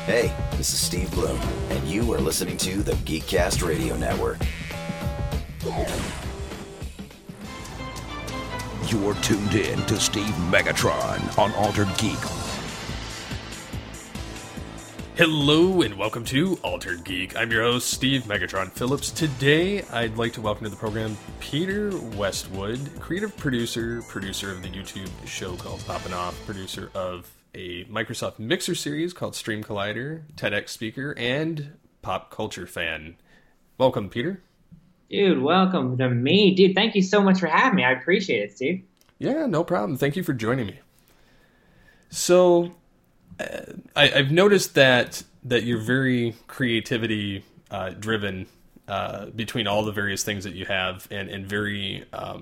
Hey, this is Steve Bloom, and you are listening to the Geekcast Radio Network. You're tuned in to Steve Megatron on Altered Geek. Hello and welcome to Altered Geek. I'm your host, Steve Megatron Phillips. Today, I'd like to welcome to the program Peter Westwood, creative producer of the YouTube show called Poppin' Off, producer of a Microsoft Mixer series called Stream Collider, TEDx speaker, and pop culture fan. Welcome, Peter. Dude, welcome to me. Dude, thank you so much for having me. I appreciate it, Steve. Yeah, no problem. Thank you for joining me. So, I've noticed that you're very creativity driven between all the various things that you have, and very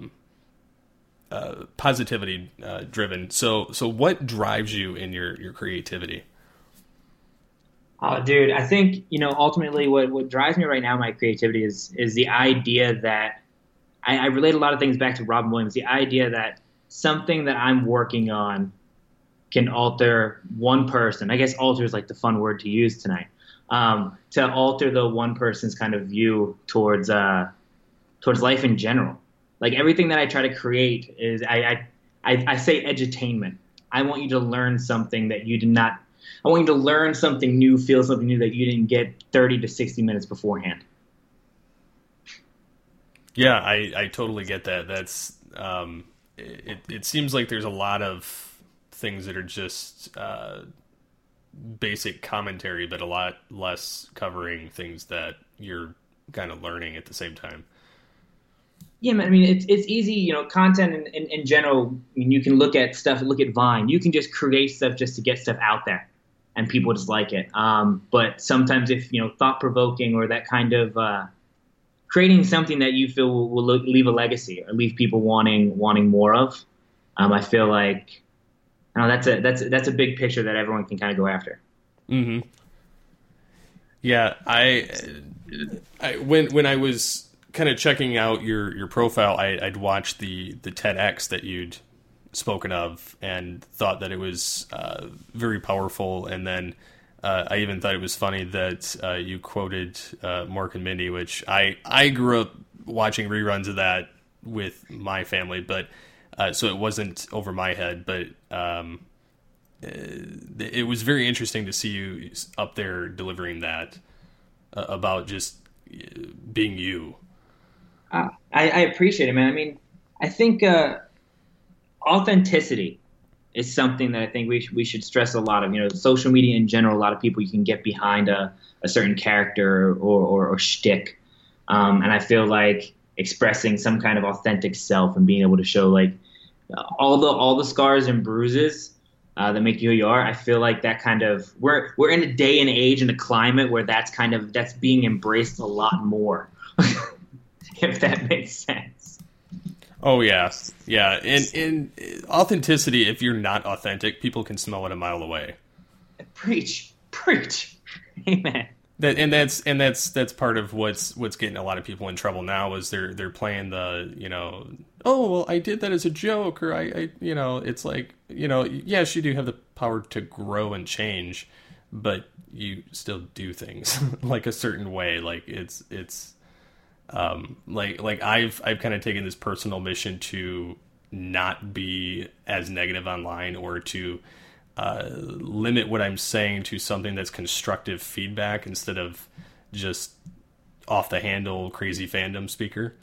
positivity driven. So what drives you in your creativity? Oh, dude, I think, ultimately what drives me right now, my creativity is the idea that I relate a lot of things back to Robin Williams, the idea that something that I'm working on can alter one person. I guess alter is like the fun word to use tonight. To alter the one person's kind of view towards life in general. Like everything that I try to create is I say edutainment. I want you to learn something that you did not. I want you to learn something new, feel something new that you didn't get 30 to 60 minutes beforehand. Yeah, I totally get that. That's it seems like there's a lot of things that are just basic commentary, but a lot less covering things that you're kind of learning at the same time. Yeah, man. I mean, it's easy, content in general. I mean, you can look at Vine. You can just create stuff just to get stuff out there, and people just like it. But sometimes if, thought-provoking or that kind of creating something that you feel will leave a legacy or leave people wanting more of, I feel like, that's a big picture that everyone can kind of go after. Mm-hmm. Yeah, when I was kind of checking out your profile, I'd watched the TEDx that you'd spoken of and thought that it was very powerful. And then I even thought it was funny that you quoted Mork and Mindy, which I grew up watching reruns of that with my family, but so it wasn't over my head, but it was very interesting to see you up there delivering that about just being you. I appreciate it, man. I mean, I think authenticity is something that I think we should stress a lot of. Social media in general, a lot of people, you can get behind a certain character or shtick. And I feel like expressing some kind of authentic self and being able to show like all the scars and bruises that make you who you are. I feel like that kind of we're in a day and age and a climate where that's being embraced a lot more. If that makes sense. Oh yeah. Yeah. And authenticity, if you're not authentic, people can smell it a mile away. Preach. Amen. That's part of what's getting a lot of people in trouble now is they're playing the, oh, well, I did that as a joke, or I it's like, yes, you do have the power to grow and change, but you still do things like a certain way. Like it's like I've kind of taken this personal mission to not be as negative online, or to limit what I'm saying to something that's constructive feedback instead of just off the handle crazy fandom speaker.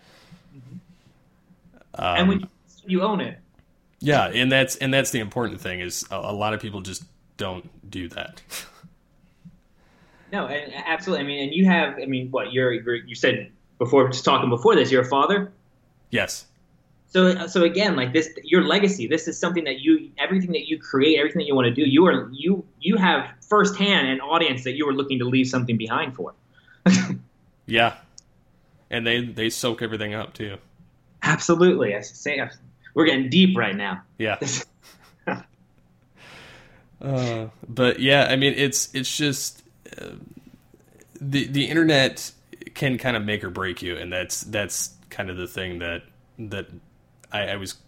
And when you own it. Yeah, and that's the important thing is a lot of people just don't do that. No, and absolutely. I mean, and you have. I mean, what you said before, just talking before this, you're a father? Yes. So again, like this, your legacy, this is something that everything that you create, everything that you want to do, you have firsthand an audience that you are looking to leave something behind for. Yeah. And they soak everything up too. Absolutely. I say we're getting deep right now. Yeah. But yeah, I mean, it's just the internet can kind of make or break you, and that's kind of the thing that I was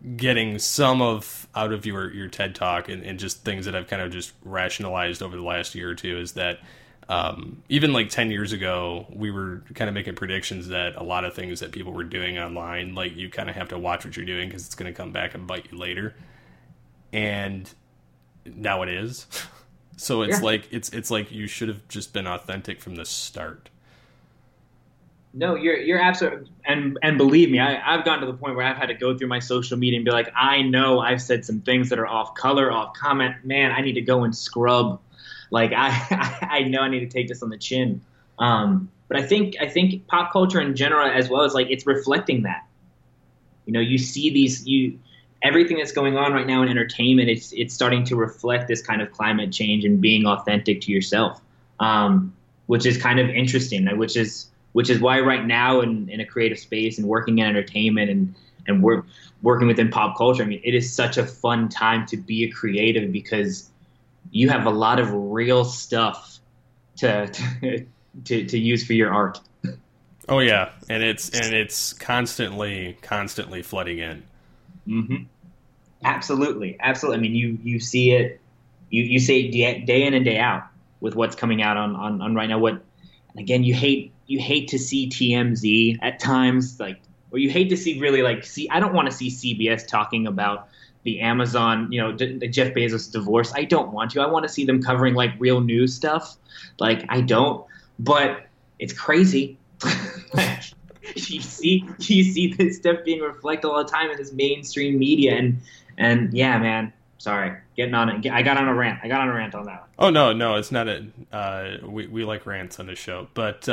getting some out of your TED Talk and just things that I've kind of just rationalized over the last year or two is that even like 10 years ago, we were kind of making predictions that a lot of things that people were doing online, like you kind of have to watch what you're doing because it's going to come back and bite you later. And now it is. So it's like it's like you should have just been authentic from the start. No, you're absolutely, and believe me, I've gotten to the point where I've had to go through my social media and be like, I know I've said some things that are off color, off comment. Man, I need to go and scrub. Like I know I need to take this on the chin. But I think pop culture in general, as well as like it's reflecting that. You know, you see everything that's going on right now in entertainment. It's starting to reflect this kind of climate change and being authentic to yourself, which is kind of interesting. Which is why right now in a creative space and working in entertainment and working within pop culture, I mean, it is such a fun time to be a creative because you have a lot of real stuff to use for your art. Oh yeah, and it's constantly flooding in. Mm-hmm. Absolutely. I mean, you see it, you see it day in and day out with what's coming out on right now. And again, you hate to see TMZ at times, like, or you hate to see really like I don't want to see CBS talking about the Amazon, the Jeff Bezos divorce. I don't want to. I want to see them covering like real news stuff. Like I don't, but it's crazy. you see this stuff being reflected all the time in this mainstream media, and yeah, man. Sorry, getting on it. I got on a rant on that one. Oh no, it's not we like rants on this show, but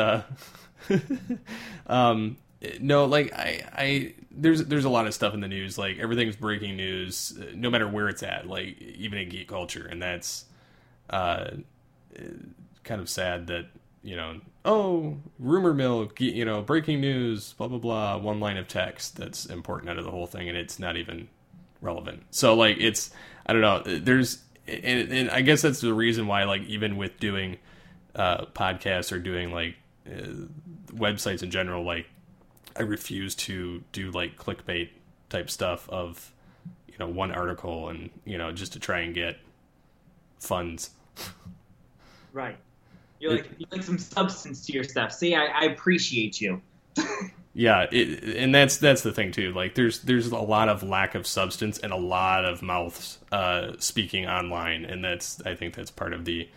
no, like I there's a lot of stuff in the news. Like everything's breaking news, no matter where it's at. Like even in geek culture, and that's kind of sad that rumor mill, breaking news, blah blah blah. One line of text that's important out of the whole thing, and it's not even relevant. So like it's. I don't know. And I guess that's the reason why, like, even with doing podcasts or doing like websites in general, like I refuse to do like clickbait type stuff of one article and just to try and get funds. Right. You like some substance to your stuff. See, I appreciate you. Yeah, and that's the thing too. Like, there's a lot of lack of substance and a lot of mouths speaking online, and I think that's part of the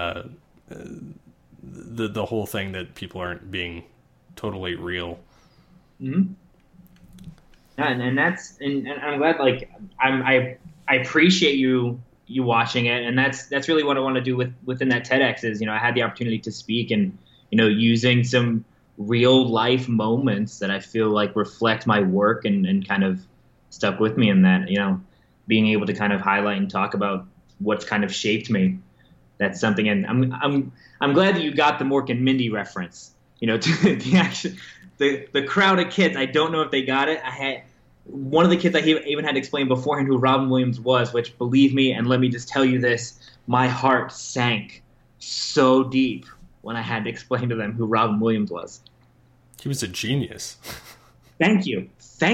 whole thing, that people aren't being totally real. Mm-hmm. Yeah, and I'm glad. Like, I appreciate you watching it, and that's really what I want to do within that TEDx is I had the opportunity to speak and using some real life moments that I feel like reflect my work and kind of stuck with me, in that being able to kind of highlight and talk about what's kind of shaped me. That's something, and I'm glad that you got the Mork and Mindy reference. To the crowd of kids. I don't know if they got it. I had one of the kids I even had to explain beforehand who Robin Williams was, which, believe me, and let me just tell you this, my heart sank so deep when I had to explain to them who Robin Williams was. He was a genius. Thank you.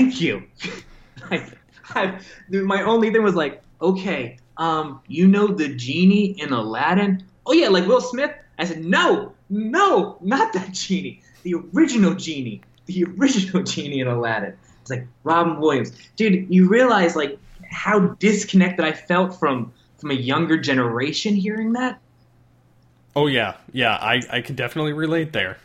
My only thing was like, okay, the genie in Aladdin? Oh yeah, like Will Smith? I said, no, not that genie. The original genie in Aladdin. It's like Robin Williams. Dude, you realize like how disconnected I felt from a younger generation hearing that? Oh yeah, I can definitely relate there.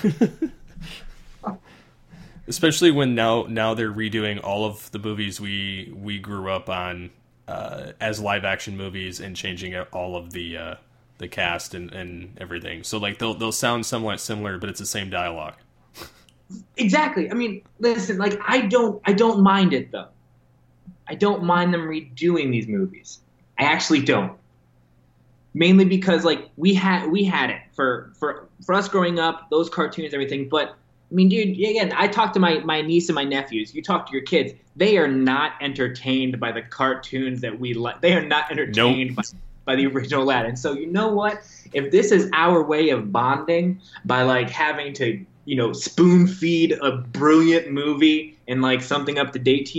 Especially when now they're redoing all of the movies we grew up on as live action movies and changing out all of the cast and everything. So like they'll sound somewhat similar, but it's the same dialogue. Exactly. I mean, listen, like I don't mind it though. I don't mind them redoing these movies. I actually don't. Mainly because like we had it for us growing up, those cartoons, everything. But I mean, dude, again, I talk to my niece and my nephews. You talk to your kids; they are not entertained by the cartoons that we like. They are not entertained by the original Aladdin. So you know what? If this is our way of bonding by like having to spoon feed a brilliant movie and like something up to date to you,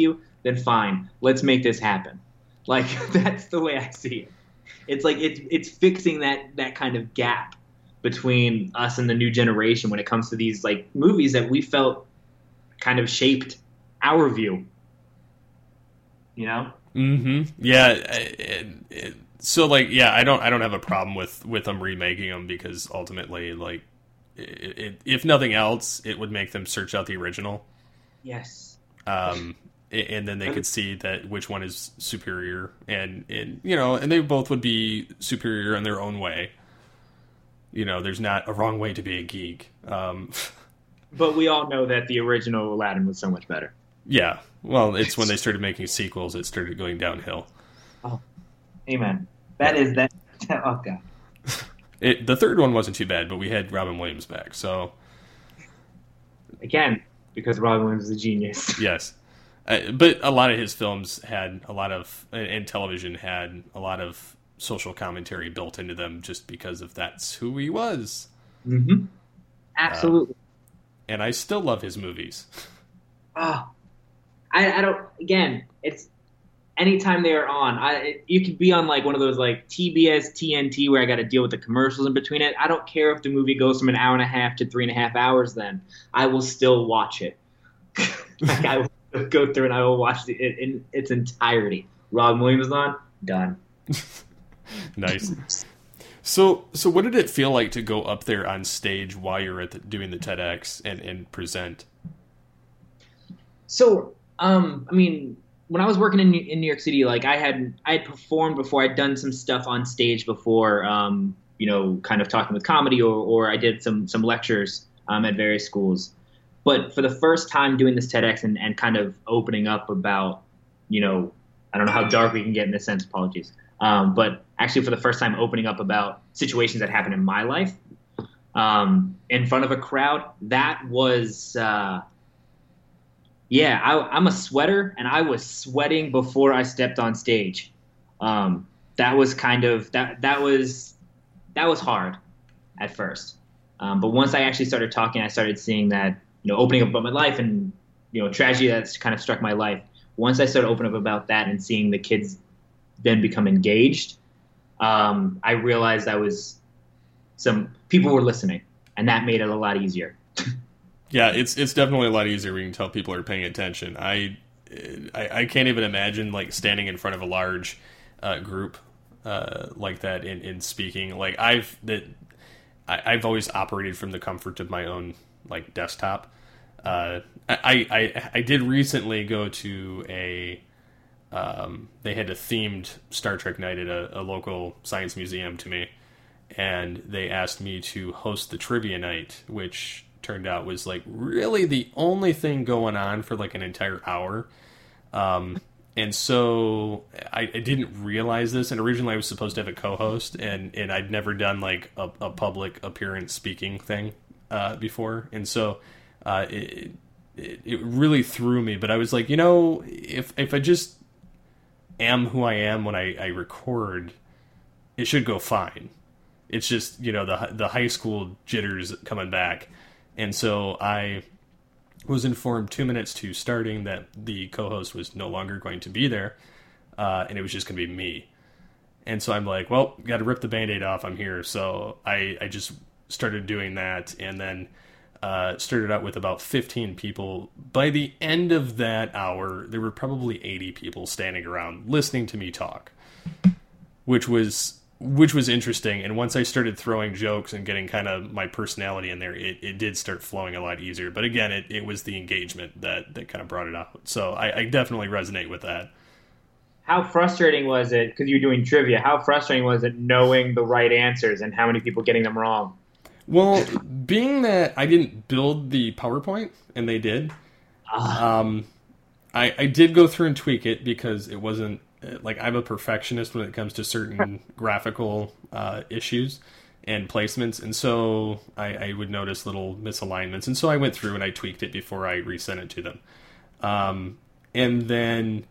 then fine, let's make this happen. Like that's the way I see it. It's like it's fixing that kind of gap between us and the new generation when it comes to these like movies that we felt kind of shaped our view. You know? Mm-hmm. Yeah. So like, yeah, I don't have a problem with them remaking them because ultimately, like, if nothing else, it would make them search out the original. Yes. And then they could see that which one is superior, and you know, and they both would be superior in their own way. You know, there's not a wrong way to be a geek. But we all know that the original Aladdin was so much better. Yeah. Well, it's when they started making sequels, it started going downhill. Oh, amen. That is that. Oh God. The third one wasn't too bad, but we had Robin Williams back, so again, because Robin Williams is a genius. Yes. But a lot of his films had a lot of, and television had a lot of social commentary built into them just because of that's who he was. Mm-hmm. Absolutely. And I still love his movies. Oh, I don't, again, it's anytime they're on, you could be on like one of those like TBS, TNT where I got to deal with the commercials in between it. I don't care if the movie goes from an hour and a half to 3.5 hours then. I will still watch it. Like I will go through and I will watch it in its entirety. Robin Williams on, done. Nice. So what did it feel like to go up there on stage while you're doing the TEDx and present? So, I mean, when I was working in New York City, like I had performed before. I'd done some stuff on stage before, you know, kind of talking with comedy, or I did some lectures at various schools. But for the first time doing this TEDx and kind of opening up about, you know, I don't know how dark we can get in this sense, apologies. But actually for the first time opening up about situations that happened in my life in front of a crowd, that was, I'm a sweater, and I was sweating before I stepped on stage. That was kind of, that was hard at first. But once I actually started talking, I started seeing that, you know, opening up about my life and, you know, tragedy that's kind of struck my life. Once I started opening up about that and seeing the kids then become engaged, I realized some people were listening, and that made it a lot easier. Yeah, it's definitely a lot easier when you can tell people are paying attention. I can't even imagine like standing in front of a large group like that in speaking. Like I've always operated from the comfort of my own like desktop. I did recently go to they had a themed Star Trek night at a local science museum to me, and they asked me to host the trivia night, which turned out was like really the only thing going on for like an entire hour. And so I didn't realize this, and originally I was supposed to have a co-host, and I'd never done like a public appearance speaking thing before, and so it really threw me. But I was like, you know, if I just am who I am when I record, it should go fine. It's just, you know, the high school jitters coming back. And so I was informed 2 minutes to starting that the co-host was no longer going to be there, and it was just going to be me. And so I'm like, well, got to rip the Band-Aid off. I'm here. So I just started doing that, and then started out with about 15 people. By the end of that hour, there were probably 80 people standing around listening to me talk, which was interesting. And once I started throwing jokes and getting kind of my personality in there, it did start flowing a lot easier. But again, it was the engagement that kind of brought it out. So I definitely resonate with that. How frustrating was it, because you're doing trivia, how frustrating was it knowing the right answers and how many people getting them wrong? Well, being that I didn't build the PowerPoint, and they did, I did go through and tweak it because it wasn't, like, I'm a perfectionist when it comes to certain graphical issues and placements, and so I would notice little misalignments, and so I went through and I tweaked it before I resent it to them. And then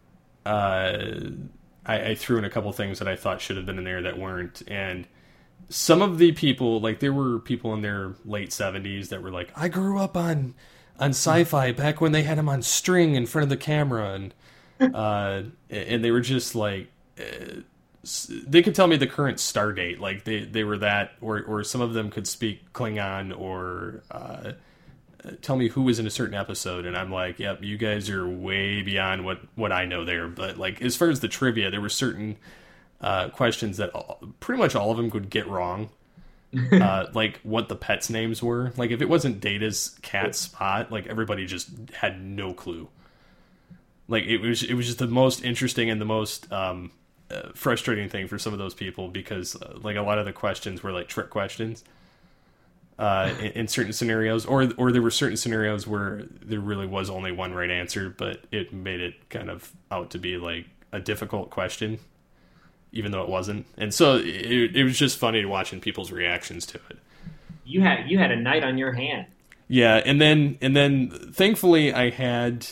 I threw in a couple things that I thought should have been in there that weren't, and some of the people, like, there were people in their late 70s that were like, I grew up on on Sci-Fi back when they had him on string in front of the camera, and they were just like, they could tell me the current star date, like they were that, or some of them could speak Klingon, or tell me who was in a certain episode, and I'm like, yep, you guys are way beyond what I know there. But like as far as the trivia, there were certain questions that pretty much all of them could get wrong. Like what the pets' names were. Like if it wasn't Data's cat Spot, like everybody just had no clue. Like it was just the most interesting and the most frustrating thing for some of those people, because like a lot of the questions were like trick questions in certain scenarios, or there were certain scenarios where there really was only one right answer, but it made it kind of out to be like a difficult question, even though it wasn't. And so it was just funny watching people's reactions to it. You had a night on your hand. Yeah, and then thankfully I had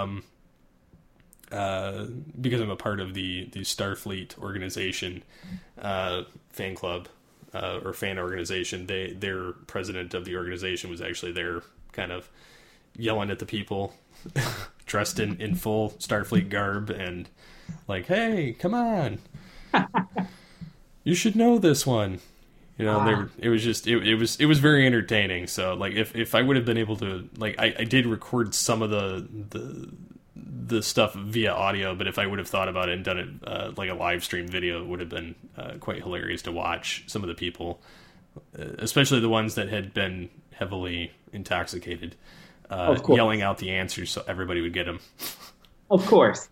because I'm a part of the Starfleet organization fan club or fan organization. Their president of the organization was actually there, kind of yelling at the people dressed in full Starfleet garb and like, "Hey, come on! You should know this one." You know, it was very entertaining. So like if I would have been able to, like, I did record some of the stuff via audio, but if I would have thought about it and done it like a live stream video, it would have been quite hilarious to watch some of the people, especially the ones that had been heavily intoxicated, yelling out the answers so everybody would get them. Of course.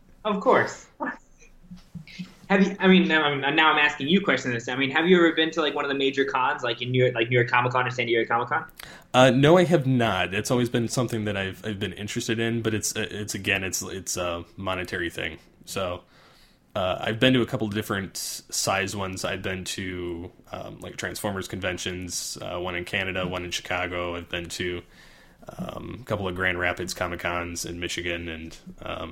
Have you? I mean, now I'm asking you questions. I mean, have you ever been to like one of the major cons, like in New York Comic Con or San Diego Comic Con? No, I have not. It's always been something that I've been interested in, but it's a monetary thing. So I've been to a couple of different size ones. I've been to like Transformers conventions, one in Canada, one in Chicago. I've been to a couple of Grand Rapids Comic Cons in Michigan, and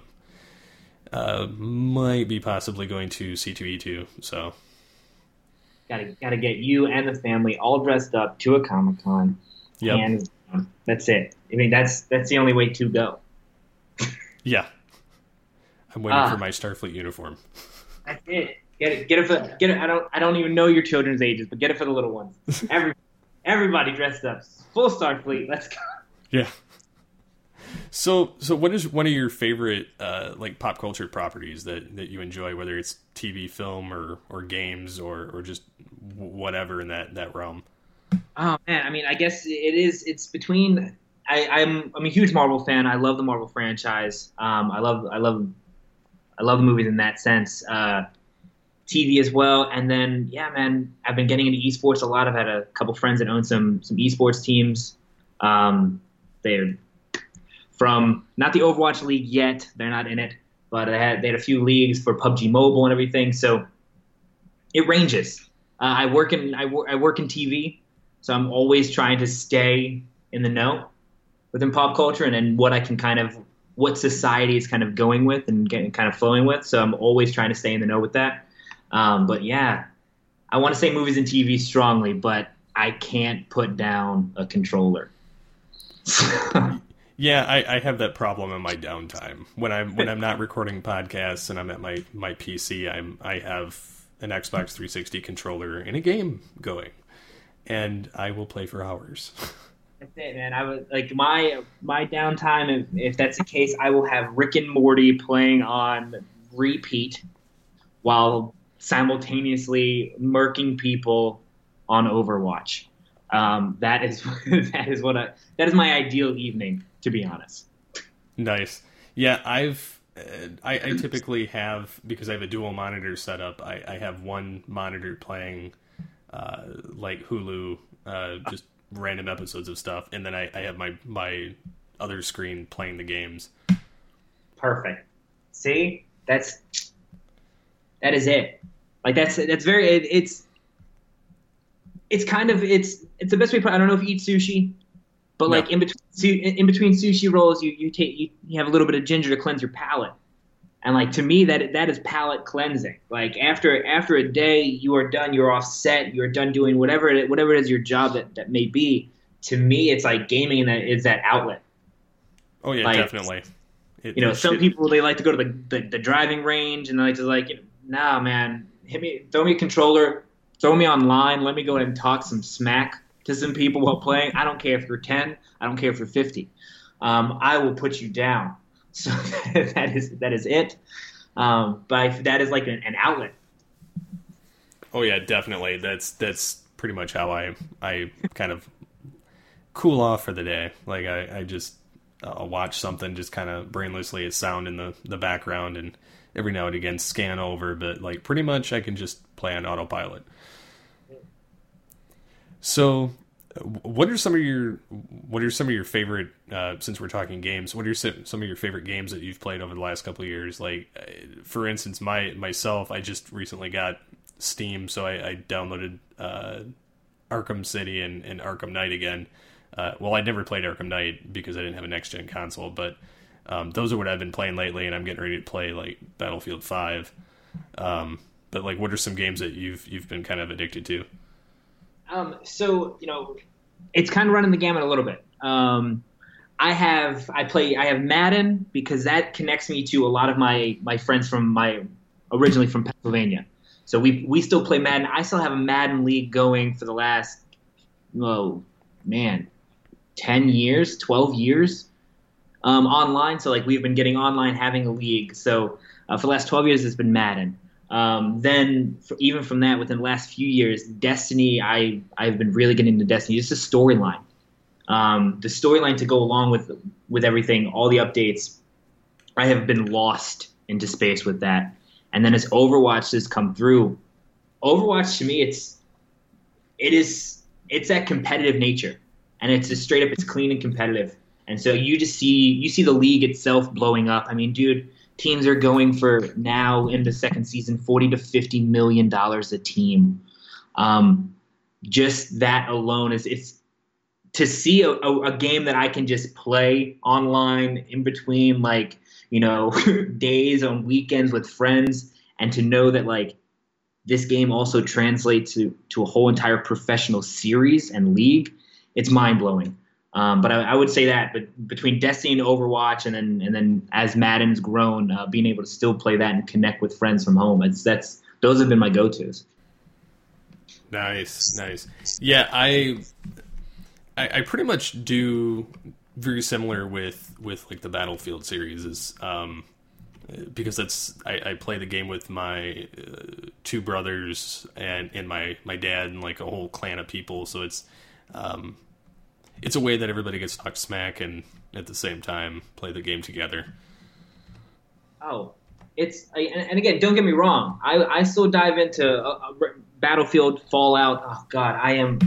might be possibly going to C2E2. So gotta get you and the family all dressed up to a Comic Con. Yep. And that's it. I mean, that's the only way to go. Yeah, I'm waiting for my Starfleet uniform. That's it. Get it. I don't even know your children's ages, but get it for the little ones. Everybody dressed up, full Starfleet. Let's go. Yeah. So what is one of your favorite like pop culture properties that you enjoy, whether it's TV, film, or games, or just whatever in that realm? Oh man, I mean, I guess it's between. I'm a huge Marvel fan. I love the Marvel franchise. I love the movies in that sense. TV as well, and then yeah, man, I've been getting into esports a lot. I've had a couple friends that own some esports teams. They're from not the Overwatch League yet; they're not in it, but they had a few leagues for PUBG Mobile and everything. So it ranges. I work in TV, so I'm always trying to stay in the know within pop culture and then what society is kind of going with and kind of flowing with. So I'm always trying to stay in the know with that. But yeah, I want to say movies and TV strongly, but I can't put down a controller. Yeah, I have that problem in my downtime when I'm not recording podcasts and I'm at my PC. I have an Xbox 360 controller and a game going, and I will play for hours. That's it, man. I would like my downtime. If that's the case, I will have Rick and Morty playing on repeat while simultaneously murking people on Overwatch. That is my ideal evening, to be honest. Nice. Yeah, I typically have, because I have a dual monitor setup, I have one monitor playing like Hulu, just random episodes of stuff, and then I have my other screen playing the games. Perfect. See, that is it. Like that's very it's kind of it's the best way. I don't know if you eat sushi, but like in between sushi rolls, you have a little bit of ginger to cleanse your palate. And like to me, that is palate cleansing. Like after a day, you are done. You're offset. You're done doing whatever it is your job that may be. To me, it's like gaming, and that is that outlet. Oh yeah, Like, definitely. Some people, they like to go to the driving range, and they like to nah, man, throw me a controller, throw me online, let me go and talk some smack to some people while playing. I don't care if you're 10, I don't care if you're 50. I will put you down. So that is it. But that is like an outlet. Oh yeah, definitely. That's pretty much how I kind of cool off for the day. Like I just I'll watch something just kind of brainlessly, as sound in the background, and every now and again scan over, but like pretty much I can just play on autopilot. So what are some of your favorite, since we're talking games, what are some of your favorite games that you've played over the last couple of years? Like, for instance, myself, I just recently got Steam, so I downloaded Arkham City and Arkham Knight again. Well, I never played Arkham Knight because I didn't have a next-gen console, but those are what I've been playing lately, and I'm getting ready to play, like, Battlefield 5. But, like, what are some games that you've been kind of addicted to? So, it's kind of running the gamut a little bit. I have Madden, because that connects me to a lot of my friends originally from Pennsylvania. So we still play Madden. I still have a Madden league going for the last, 10 years, 12 years online. So, like, we've been getting online, having a league. So for the last 12 years, it's been Madden. Then even from that, within the last few years, Destiny, I've been really getting into Destiny. It's a storyline. The storyline to go along with everything, all the updates, I have been lost into space with that. And then as Overwatch has come through, Overwatch to me, it's that competitive nature, and it's just straight up, it's clean and competitive. And so you see the league itself blowing up. I mean, dude, teams are going for, now in the second season, $40 to $50 million a team. Just that alone it's to see a game that I can just play online in between, like, days on weekends with friends, and to know that, like, this game also translates to a whole entire professional series and league. It's mind blowing. But I would say that, but between Destiny and Overwatch, and then as Madden's grown, being able to still play that and connect with friends from home, those have been my go-tos. Nice. Yeah, I pretty much do very similar with like the Battlefield series, is because I play the game with my two brothers and my dad and, like, a whole clan of people, so it's a way that everybody gets talked smack and at the same time play the game together. Oh, and again, don't get me wrong, I still dive into Battlefield, Fallout. Oh God, I am.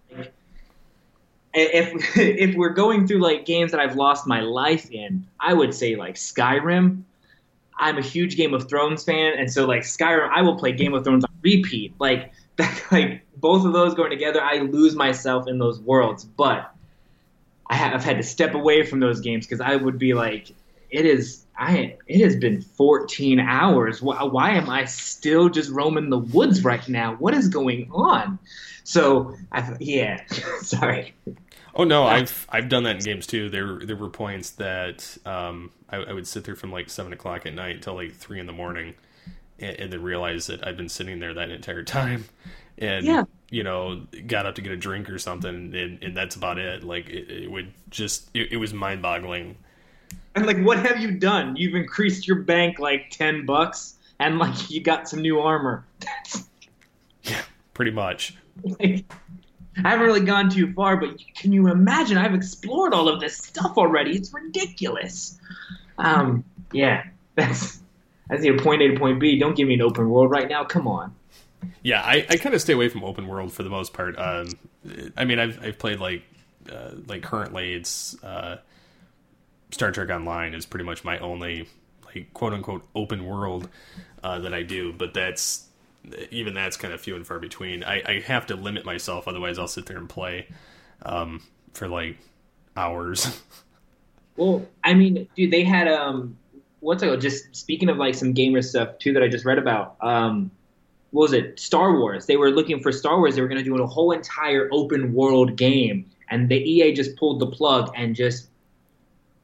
If we're going through, like, games that I've lost my life in, I would say, like, Skyrim. I'm a huge Game of Thrones fan, and so, like, Skyrim, I will play Game of Thrones on repeat. Like both of those going together, I lose myself in those worlds. But I've had to step away from those games because I would be like, it has been 14 hours. Why am I still just roaming the woods right now? What is going on? So, sorry. Oh no, I've done that in games too. There were points that I would sit there from like 7 o'clock at night till like 3 a.m, and then realize that I've been sitting there that entire time, and got up to get a drink or something, and that's about it. Like it was mind boggling. And, like, what have you done? You've increased your bank like $10, and, like, you got some new armor. Yeah, pretty much. Like, I haven't really gone too far, but can you imagine? I've explored all of this stuff already. It's ridiculous. Yeah, that's your point A to point B. Don't give me an open world right now. Come on. Yeah, I kind of stay away from open world for the most part. I mean, I've played like currently it's Star Trek Online is pretty much my only, like, quote unquote open world that I do, but that's kind of few and far between. I have to limit myself, otherwise I'll sit there and play for like hours. Well, I mean, dude, they had just speaking of, like, some gamer stuff too that I just read about. What was it? Star Wars. They were looking for Star Wars. They were going to do a whole entire open world game, and the EA just pulled the plug and just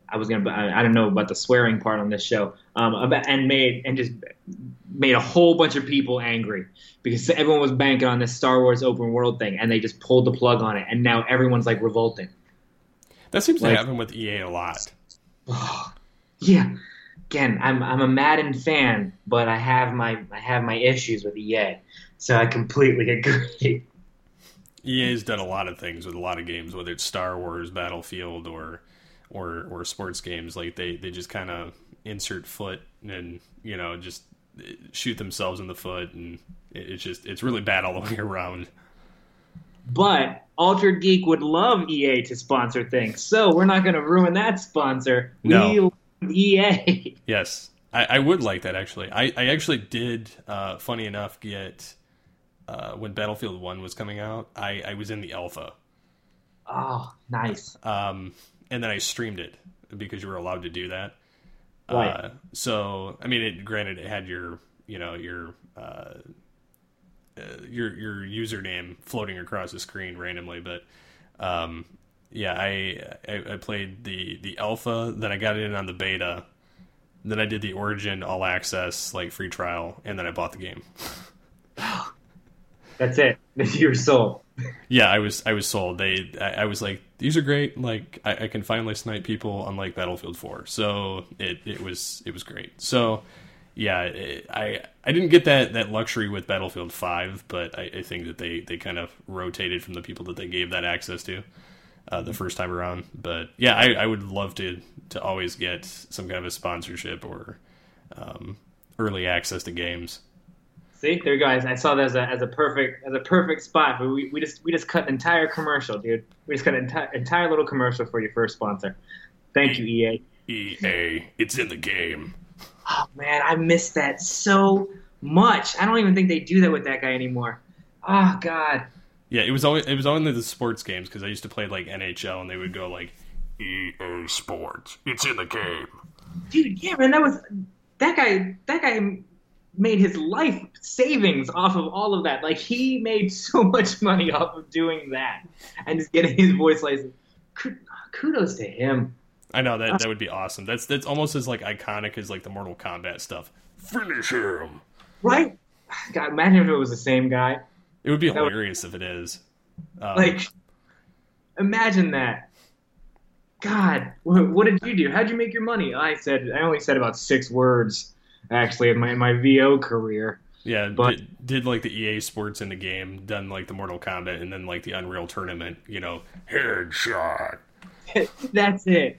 I don't know about the swearing part on this show, just made a whole bunch of people angry because everyone was banking on this Star Wars open world thing, and they just pulled the plug on it, and now everyone's like revolting. That seems to happen with EA a lot. Yeah. Again, I'm a Madden fan, but I have my issues with EA, so I completely agree. EA's done a lot of things with a lot of games, whether it's Star Wars, Battlefield, or sports games. Like they just kind of insert foot and just shoot themselves in the foot, and it's really bad all the way around. But Altered Geek would love EA to sponsor things, so we're not going to ruin that sponsor. No. We love EA. Yes, I would like that actually. I actually did. Funny enough, get. When Battlefield 1 was coming out, I was in the alpha. Oh, nice. And then I streamed it because you were allowed to do that. Right. So, I mean, granted, it had your username floating across the screen randomly, but yeah, I played the alpha, then I got in on the beta, then I did the Origin all access like free trial, and then I bought the game. That's it. You were sold. Yeah, I was sold. I was like, these are great. Like, I can finally snipe people, unlike Battlefield 4. So it was great. So yeah, I didn't get that luxury with Battlefield 5, but I think that they kind of rotated from the people that they gave that access to the first time around. But yeah, I would love to always get some kind of a sponsorship or early access to games. See, there you go. I saw that as a perfect spot. But we just cut an entire commercial, dude. We just cut an entire little commercial for your first sponsor. Thank you, EA. EA, it's in the game. Oh man, I miss that so much. I don't even think they do that with that guy anymore. Oh god. Yeah, it was only the sports games because I used to play like NHL and they would go like EA Sports, it's in the game. Dude, yeah, man, that guy made his life savings off of all of that. Like, he made so much money off of doing that and just getting his voice licensed. Kudos to him. I know that would be awesome. That's almost as like iconic as like the Mortal Kombat stuff. Finish him. Right? God, imagine if it was the same guy. It would be hilarious if it is. Like, imagine that. God, what did you do? How'd you make your money? I only said about 6 words. Actually, in my VO career. Yeah, but did like the EA Sports in the game, done like the Mortal Kombat, and then like the Unreal Tournament, headshot. That's it.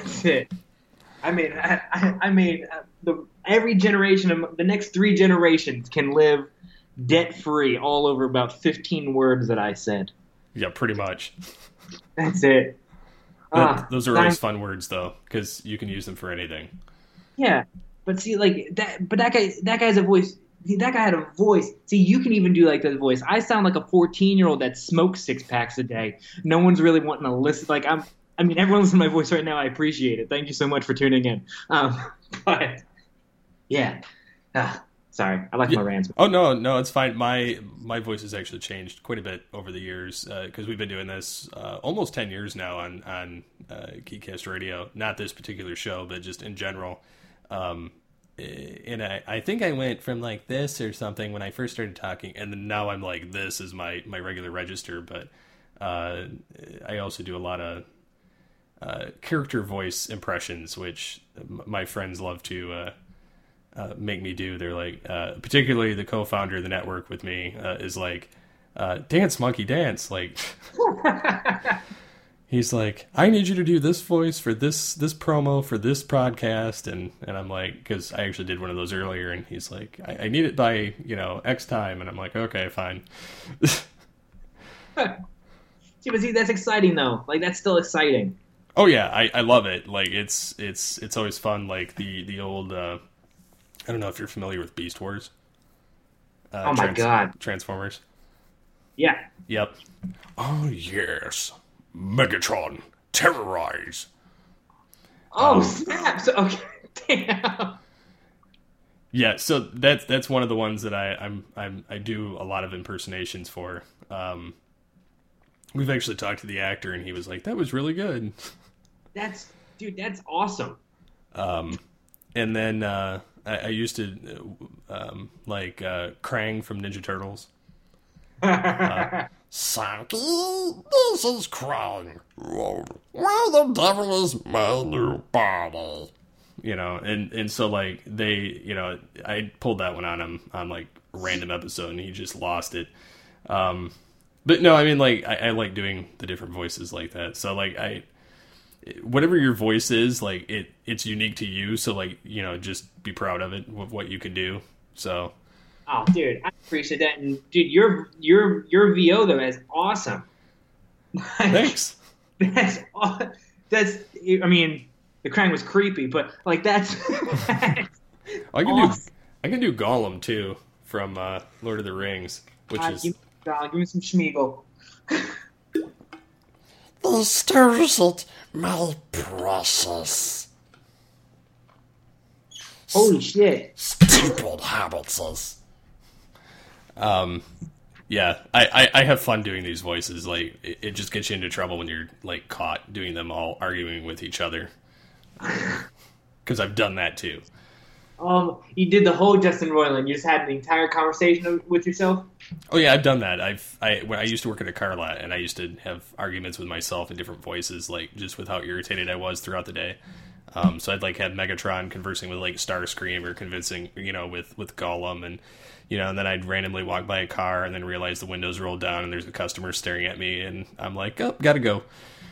I made every generation of the next 3 generations can live debt free all over about 15 words that I said. Yeah, pretty much. That's it. Those are always fun words though, because you can use them for anything. Yeah. But see, like that. But that guy's a voice. See, that guy had a voice. See, you can even do like that voice. I sound like a 14-year-old that smokes 6 packs a day. No one's really wanting to listen. Like everyone listening to my voice right now. I appreciate it. Thank you so much for tuning in. But yeah. Sorry, I like my rants. Oh no, it's fine. My voice has actually changed quite a bit over the years because we've been doing this almost 10 years now on Geekcast Radio. Not this particular show, but just in general. And I think I went from like this or something when I first started talking, and then now I'm like this is my regular register. But I also do a lot of character voice impressions, which my friends love to make me do. They're like, particularly the co-founder of the network with me is like, dance monkey dance, like. He's like, I need you to do this voice for this promo for this podcast, and I'm like, because I actually did one of those earlier, and he's like, I need it by X time, and I'm like, okay, fine. See, that's exciting though. Like, that's still exciting. Oh yeah, I love it. Like it's always fun. Like the old I don't know if you're familiar with Beast Wars. Oh my god, Transformers. Yeah. Yep. Oh yes. Megatron, terrorize. Oh snap! So, okay, damn. Yeah, so that's one of the ones that I do a lot of impersonations for. We've actually talked to the actor, and he was like, "That was really good." Dude, that's awesome. And then I used to like Krang from Ninja Turtles. Sankey, this is Krang. Why the devil is my new body? You know, and so like they, you know, I pulled that one on him on like a random episode, and he just lost it. But no, I mean, like I like doing the different voices like that. So like whatever your voice is, like it's unique to you. So like, you know, just be proud of it, with what you can do. So. Oh, dude, I appreciate that. And dude, your VO though is awesome. Thanks. That's. I mean, the Krang was creepy, but like that's. I can do Gollum too from Lord of the Rings, which is. Give me some Schmeagol. The stairs at my process. Holy shit! Stupid habits. Yeah, I have fun doing these voices. Like, it just gets you into trouble when you're, like, caught doing them all arguing with each other. Because I've done that, too. You did the whole Justin Roiland. You just had the entire conversation with yourself? Oh, yeah, I've done that. When I used to work at a car lot, and I used to have arguments with myself in different voices, like, just with how irritated I was throughout the day. So I'd, like, have Megatron conversing with, like, Starscream, or convincing, you know, with Gollum, and... You know, and then I'd randomly walk by a car and then realize the windows rolled down and there's a customer staring at me, and I'm like, oh, gotta go.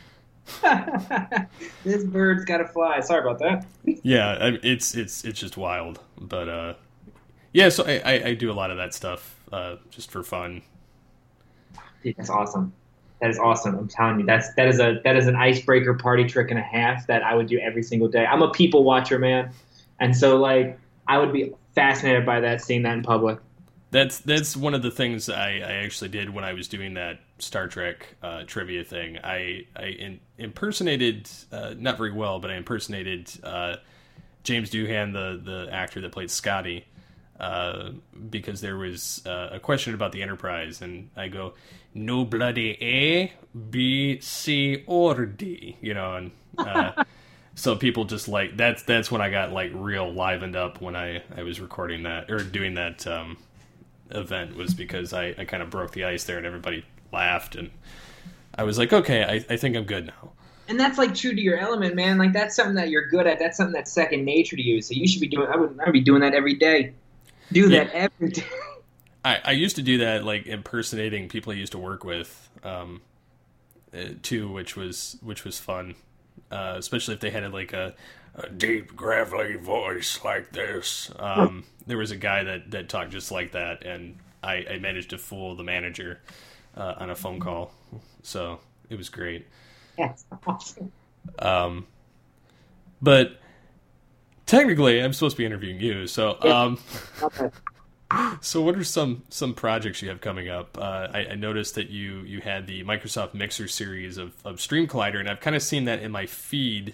This bird's gotta fly. Sorry about that. Yeah, it's just wild. But, yeah, so I do a lot of that stuff just for fun. Dude, that's awesome. That is awesome. I'm telling you, that is an icebreaker party trick and a half that I would do every single day. I'm a people watcher, man. And so, like, I would be fascinated by that, seeing that in public. That's one of the things I actually did when I was doing that Star Trek trivia thing. I impersonated, not very well, but I impersonated James Doohan, the actor that played Scotty, because there was a question about the Enterprise, and I go, no bloody A, B, C, or D, you know, and so people just like, that's when I got like real livened up when I was recording that, or doing that event, was because I kind of broke the ice there and everybody laughed, and I was like, okay, I think I'm good now. And that's like true to your element, man. Like, that's something that you're good at. That's something that's second nature to you. So you should be doing. I would be doing that every day. That every day. I used to do that, like impersonating people I used to work with, too, which was fun, especially if they had like a deep, gravelly voice like this. There was a guy that talked just like that, and I managed to fool the manager on a phone call, so it was great. That's awesome. But technically, I'm supposed to be interviewing you, so Okay. so what are some projects you have coming up? I noticed that you had the Microsoft Mixer series of Stream Collider, and I've kind of seen that in my feed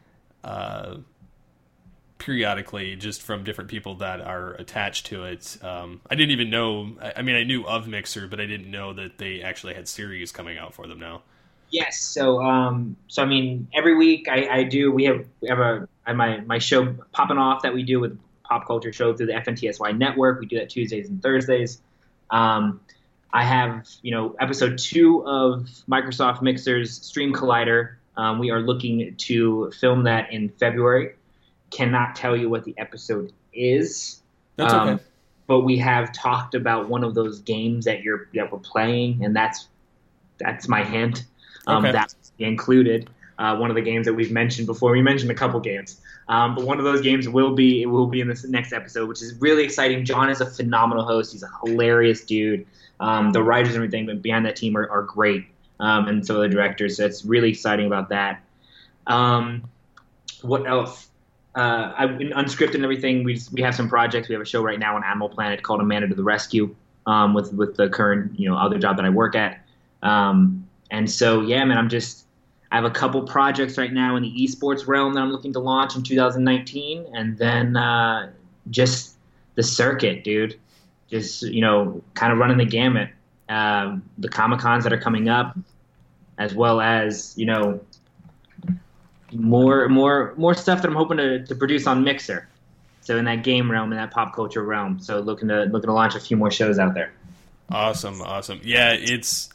periodically, just from different people that are attached to it. I didn't even know. I mean, I knew of Mixer, but I didn't know that they actually had series coming out for them now. Yes. So I mean, every week I do. We have my show popping off that we do with Pop Culture Show through the FNTSY network. We do that Tuesdays and Thursdays. I have, episode 2 of Microsoft Mixer's Stream Collider. We are looking to film that in February. Cannot tell you what the episode is. That's okay. But we have talked about one of those games that we're playing, and that's my hint. Okay. That's included. One of the games that we've mentioned before. We mentioned a couple games. But one of those games will be in this next episode, which is really exciting. John is a phenomenal host. He's a hilarious dude. The writers and everything behind that team are great. And so the directors. So it's really exciting about that. What else? I've been unscripted and everything. We have some projects. We have a show right now on Animal Planet called Amanda to the Rescue, with the current other job that I work at. And so yeah, man, I have a couple projects right now in the esports realm that I'm looking to launch in 2019, and then just the circuit, dude. Just kind of running the gamut. The Comic-Cons that are coming up, as well as more stuff that I'm hoping to produce on Mixer. So in that game realm, in that pop culture realm. So looking to launch a few more shows out there. Awesome. Yeah, it's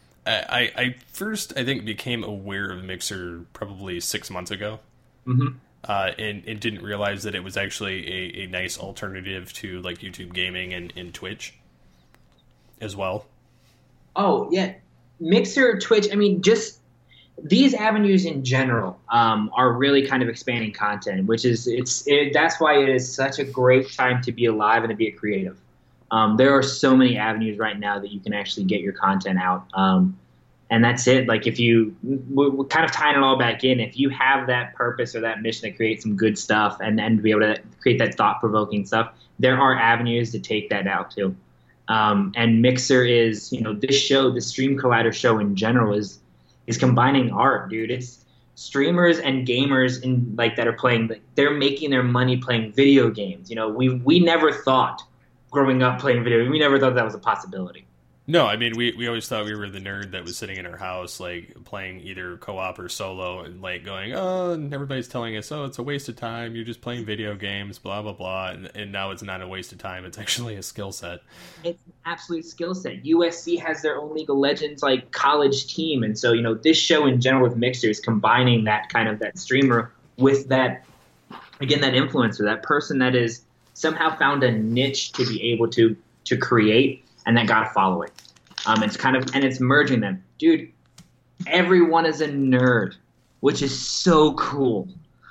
I first I think became aware of Mixer probably 6 months ago. Mm-hmm. And didn't realize that it was actually a nice alternative to like YouTube gaming and Twitch as well. Oh yeah, Mixer, Twitch. I mean, just these avenues in general are really kind of expanding content, which is that's why it is such a great time to be alive and to be a creative. There are so many avenues right now that you can actually get your content out. And that's it. Like if we're kind of tying it all back in, if you have that purpose or that mission to create some good stuff and to be able to create that thought-provoking stuff, there are avenues to take that out too. And Mixer is, this show, the Stream Collider show in general is combining art, dude. It's streamers and gamers that are playing, they're making their money playing video games. We never thought growing up playing video, we never thought that was a possibility. No, I mean, we always thought we were the nerd that was sitting in our house, like, playing either co-op or solo, and, like, going, and everybody's telling us, it's a waste of time, you're just playing video games, blah, blah, blah, and now it's not a waste of time, it's actually a skill set. It's an absolute skill set. USC has their own League of Legends, like, college team, and so, this show in general with Mixer is combining that kind of, that streamer with that, again, that influencer, that person that is somehow found a niche to be able to create, and that got a following. It's merging them. Dude, everyone is a nerd, which is so cool.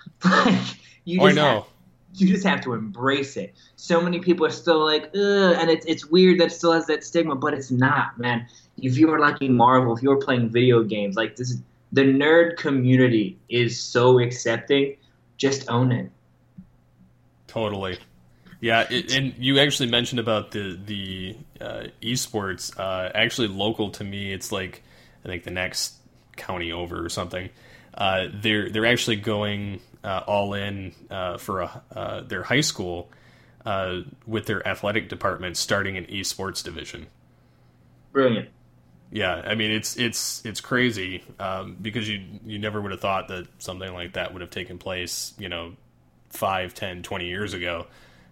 You just have to embrace it. So many people are still like, ugh, and it's weird that it still has that stigma, but it's not, man. If you are liking Marvel, if you're playing video games, like this, the nerd community is so accepting. Just own it. Totally. Yeah, and you actually mentioned about the esports. Actually, local to me, it's like I think the next county over or something. They're actually going all in for their high school with their athletic department starting an esports division. Brilliant. Yeah, I mean it's crazy because you never would have thought that something like that would have taken place 5, 10, 20 years ago.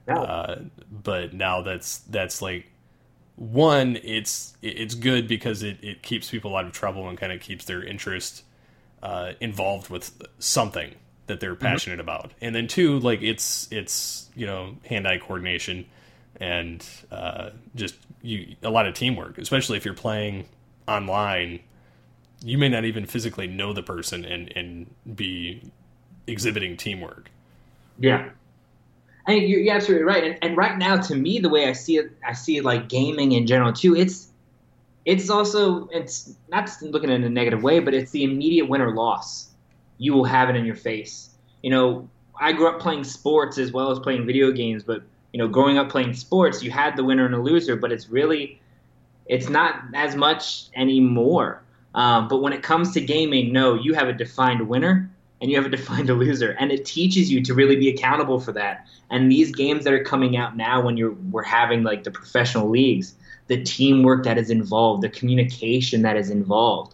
But now that's like one, it's good because it keeps people out of trouble and kind of keeps their interest involved with something that they're passionate about. And then two, like it's hand-eye coordination and just a lot of teamwork, especially if you're playing online. You may not even physically know the person and be exhibiting teamwork. Yeah. I think you're absolutely right, and right now, to me, the way I see it like gaming in general too. It's also, it's not just looking in a negative way, but it's the immediate win or loss. You will have it in your face. I grew up playing sports as well as playing video games, but growing up playing sports, you had the winner and the loser, but it's not as much anymore. But when it comes to gaming, no, you have a defined winner. And you have a defined a loser, and it teaches you to really be accountable for that. And these games that are coming out now, when we're having like the professional leagues, the teamwork that is involved, the communication that is involved,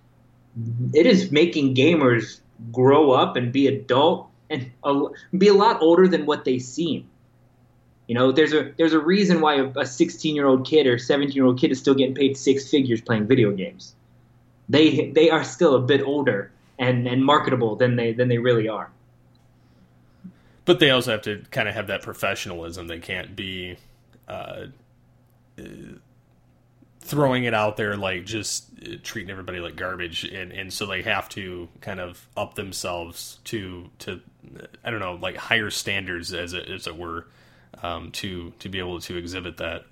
it is making gamers grow up and be adult and be a lot older than what they seem. There's a reason why a 16-year-old kid or 17-year-old kid is still getting paid 6 figures playing video games. They are still a bit older and marketable than they really are. But they also have to kind of have that professionalism. They can't be throwing it out there like just treating everybody like garbage, and so they have to kind of up themselves to I don't know, like higher standards as it were, to be able to exhibit that.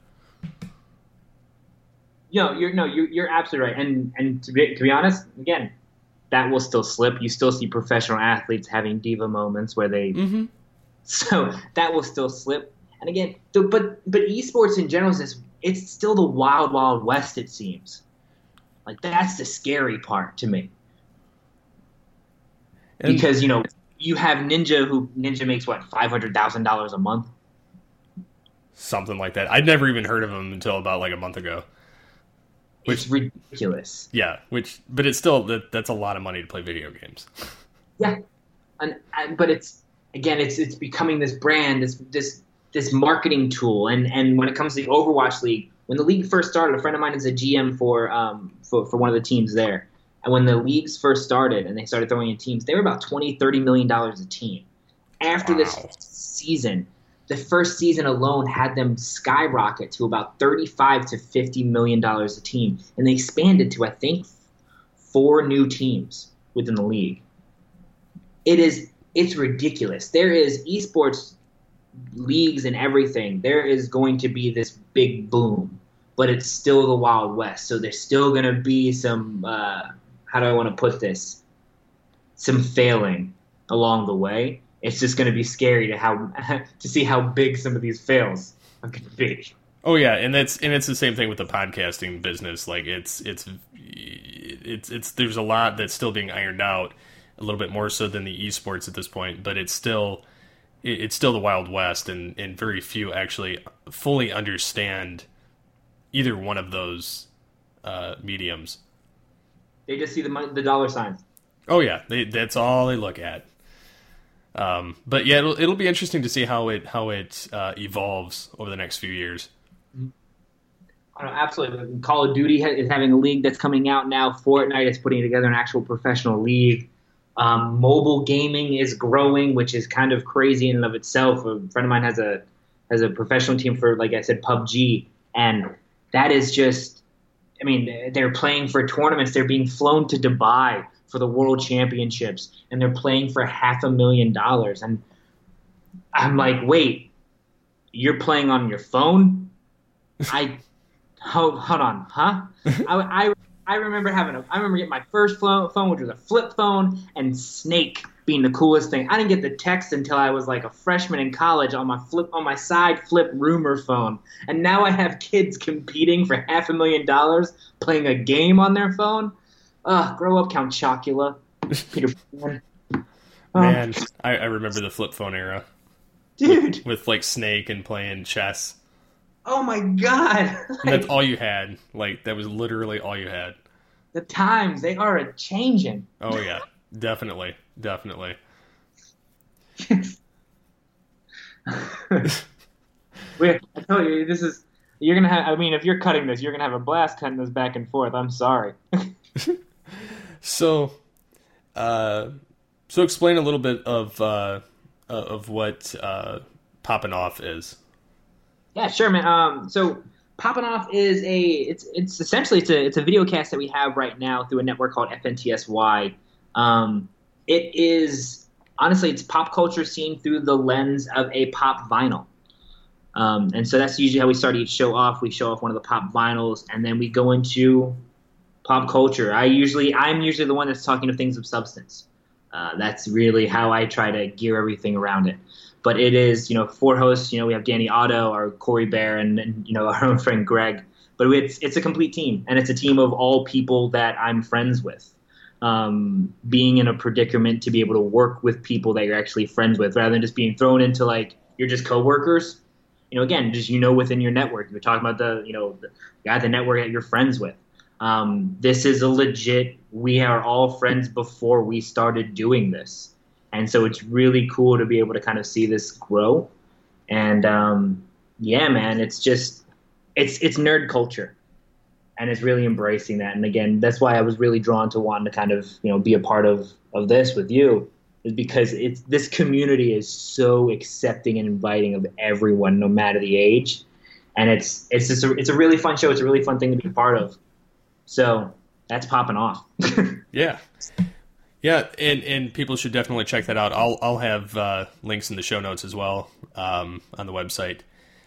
You're absolutely right, and to be honest, again, that will still slip. You still see professional athletes having diva moments where they, so that will still slip. And again, but esports in general it's still the wild, wild west. It seems like that's the scary part to me, because you have Ninja makes what, $500,000 a month, something like that. I'd never even heard of him until about like a month ago. Which is ridiculous. Yeah, but it's still that's a lot of money to play video games. Yeah, but it's becoming this brand, this marketing tool. And when it comes to the Overwatch League, when the league first started, a friend of mine is a GM for one of the teams there. And when the leagues first started and they started throwing in teams, they were about $20-30 million a team. After this season, the first season alone had them skyrocket to about $35-50 million a team, and they expanded to, I think, 4 new teams within the league. It's ridiculous. There is esports leagues and everything. There is going to be this big boom, but it's still the Wild West. So there's still going to be some, how do I want to put this? Some failing along the way. It's just going to be scary to see how big some of these fails are going to be. Oh yeah, and it's the same thing with the podcasting business. Like it's there's a lot that's still being ironed out, a little bit more so than the esports at this point, but it's still the Wild West, and very few actually fully understand either one of those mediums. They just see the dollar signs. Oh yeah, that's all they look at. But yeah, it'll be interesting to see how it evolves over the next few years. Absolutely. Call of Duty is having a league that's coming out now. Fortnite is putting together an actual professional league. Mobile gaming is growing, which is kind of crazy in and of itself. A friend of mine has a professional team for, like I said, PUBG, and that is just, I mean, they're playing for tournaments. They're being flown to Dubai for the World Championships, and they're playing for $500,000. And I'm like, wait, you're playing on your phone? Hold on, huh? I remember getting my first phone, which was a flip phone, and Snake being the coolest thing. I didn't get the text until I was like a freshman in college on my side flip rumor phone. And now I have kids competing for $500,000 playing a game on their phone. Grow up, Count Chocula. Peter Pan. Man, I remember the flip phone era. Dude. With like Snake and playing chess. Oh my God. That's all you had. Like, that was literally all you had. The times, they are a-changing. Oh yeah, definitely. Wait, I tell you, you're going to have, I mean, if you're cutting this, you're going to have a blast cutting this back and forth. I'm sorry. So explain a little bit of what Poppin' Off is. Yeah, sure, man. So Poppin' Off is it's essentially it's a video cast that we have right now through a network called FNTSY. It is, honestly, it's pop culture seen through the lens of a pop vinyl. And so that's usually how we start each show off. We show off one of the pop vinyls, and then we go into pop culture. I'm usually the one that's talking to things of substance. That's really how I try to gear everything around it. But it is, 4 hosts. We have Danny Otto, our Corey Bear, and our own friend Greg. But it's a complete team, and it's a team of all people that I'm friends with. Being in a predicament to be able to work with people that you're actually friends with, rather than just being thrown into like you're just coworkers. Again, just within your network. You're talking about the guy at the network that you're friends with. This is a legit. We are all friends before we started doing this. And so it's really cool to be able to kind of see this grow. And, yeah, man, it's nerd culture, and it's really embracing that. And again, that's why I was really drawn to wanting to kind of, be a part of this with you, is because this community is so accepting and inviting of everyone, no matter the age. And it's a really fun show. It's a really fun thing to be a part of. So that's Poppin' Off. Yeah. Yeah, and people should definitely check that out. I'll have links in the show notes as well on the website.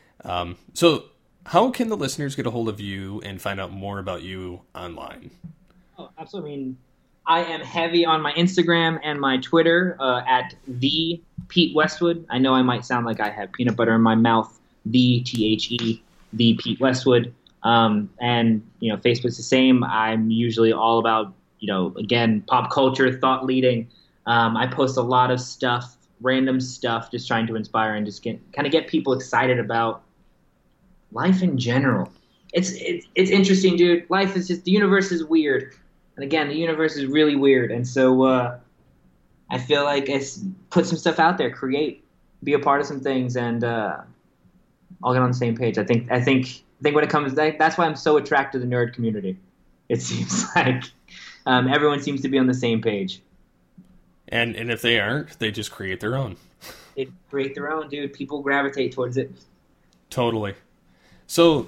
So how can the listeners get a hold of you and find out more about you online? Oh, absolutely. I mean, I am heavy on my Instagram and my Twitter at the Pete Westwood. I know I might sound like I have peanut butter in my mouth. The Pete Westwood. And Facebook's the same. I'm usually all about again, pop culture, thought leading. I post a lot of stuff, random stuff, just trying to inspire and just get people excited about life in general. It's interesting, dude. Life is just, the universe is weird. And again, the universe is really weird. And so I feel like it's put some stuff out there, create, be a part of some things, and all get on the same page. I think when it comes, that's why I'm so attracted to the nerd community. It seems like everyone seems to be on the same page. And if they aren't, they just create their own. They create their own, dude. People gravitate towards it. Totally. So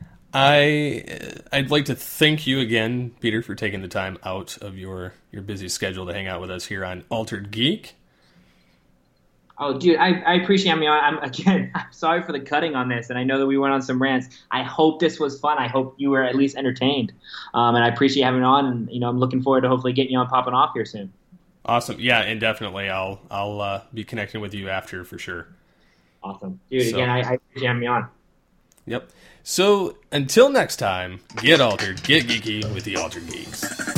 I'd like to thank you again, Peter, for taking the time out of your busy schedule to hang out with us here on Altered Geek. Oh, dude, I appreciate it. I'm sorry for the cutting on this, and I know that we went on some rants. I hope this was fun. I hope you were at least entertained, and I appreciate having you on. And I'm looking forward to hopefully getting you on popping off here soon. Awesome, yeah, and definitely I'll be connecting with you after for sure. Awesome, dude. Again, I appreciate having me on. Yep. So until next time, get altered, get geeky with the Altered Geeks.